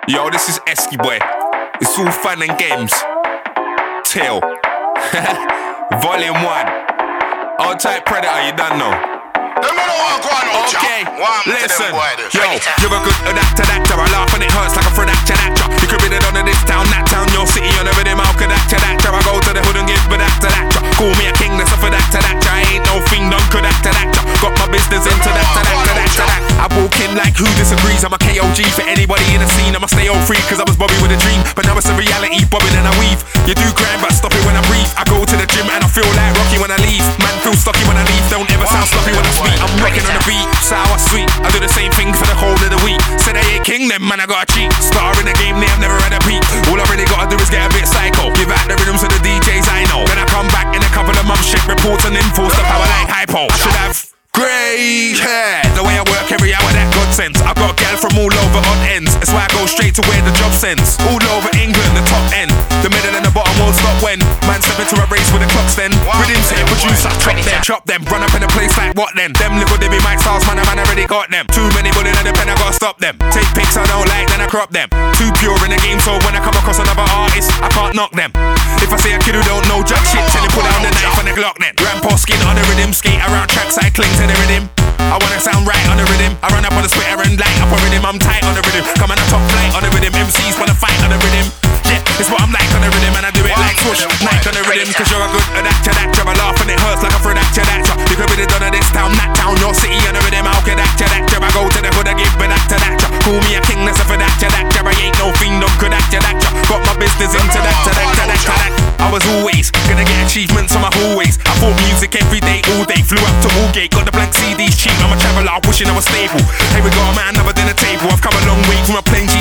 Yo, this is Esky Boy. It's all fun and games. Till Volume 1. Old type Predator, you done know. Okay, listen. Yo, you're a good adapter. I laugh and it hurts like a Fred actor. You could be the don of this town, that town, your city, on the rhythm, I'll actor. I go to the hood and give but actor. Call me a king, that's a Fred actor. I ain't no fiend, don't could actor. Got my business into that. I walk in like who disagrees. I'm a KOG for anybody in the scene. I'ma stay all free cause I was Bobby with a dream, but now it's a reality, bobbing and I weave. You do grind but stop it when I breathe. I go to the gym and I feel like Rocky when I leave. Man feel stocky when I leave, don't ever sound sloppy when I speak. I'm rocking on the beat, sour sweet. I do the same thing for the whole of the week. Said I ain't king, then man I gotta cheat. Star in the game, I've never had a peak. All I really gotta do is get a bit psycho. Give out the rhythms to the DJs I know. Then I come back in a couple of months, check reports and info, the power like hypo. I should have grey hair, the way I work every hour that God sends. I've got a gal from all over odd ends. That's why I go straight to where the job sends. All over England, the top end. The middle and the bottom won't stop when man step into a race with the clocks then. Rhythms here, producer, chop them. Run up in a place like what then? Them little Debbie Mike Styles, man, I already got them. Too many bullet in the pen, I gotta stop them. Take pics I don't like, then I crop them. Too pure in the game, so when I come across another artist, I can't knock them. If I say a kid who don't know jack shit, tell him put down the knife and the Glock then. Grandpa skin on the rhythm, skate around tracks, I cling to the rhythm. I wanna sound right on the rhythm. I run up on the splitter and light up a rhythm. I'm tight on the rhythm. Come on a top flight on the rhythm. MCs wanna fight on the rhythm. Yeah, it's what I'm like on the rhythm. And I do it like swoosh, Nike on the rhythm. Cause you're a good adapter. I laugh and it hurts like a Fred actor. You could be the don of this town, that town, your city on the rhythm. I'll get actor. I go to the hood, I give an actor. Call me a king, that's a Fred actor. I ain't no fiend, don't could actor. Got my business into that. I was always gonna get achievements on my hallways. I thought music every day, all day. Flew up to Woolgate, got the blank CDs cheap. I'm a traveller, wishing I was stable. Hey, we got a man other than a table. I've come a long way from a plane